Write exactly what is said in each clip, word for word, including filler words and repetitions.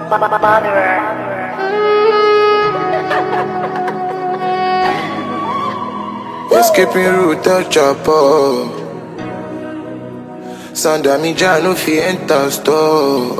Escaping route of chopper. Sound of me jam no fi enter store.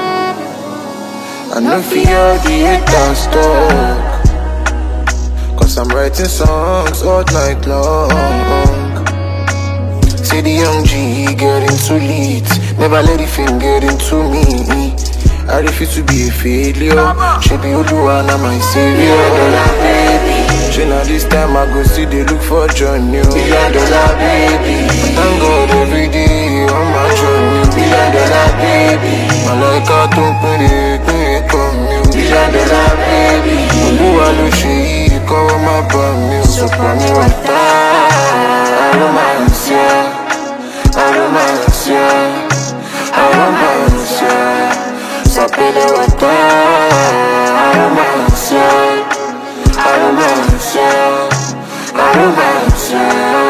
I no fi all the haters talk. Cause I'm writing songs all night long. Say the young G getting too late. Never let the fame get into me. I refuse to be a failure. She be Oluwa na my savior. Baby. She now this time I go see they look for John New. Billion dollar baby. Thank God every day on my journey. Billion dollar baby. I like how to put it, put it on you. Billion dollar baby. Oluwa lo ṣe yìí kọ́ má bà mí. So pa mi wá tá. Aromancia, aromancia, aromancia. Sapele wá tá. Aromancia, aromancia, aromancia.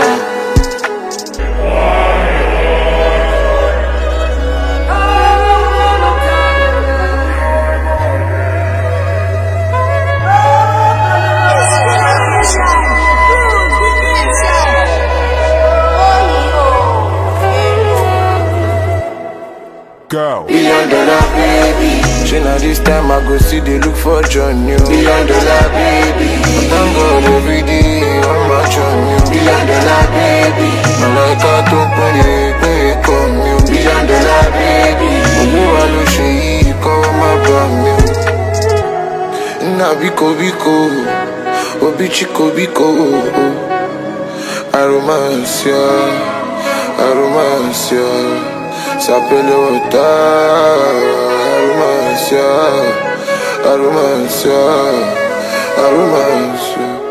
Go. Billion dollar baby. She now this time I go see they look for John New. Billion dollar baby. Thank God every day on my journey. Billion dollar baby. I like how to put it, put it on you. Billion dollar baby. Oluwa lo ṣe yìí kọ́ má bà mí. Na biko biko, obi chiko biko. Aromancia, aromancia. Sapele wata. Aromancia, aromancia, aromancia.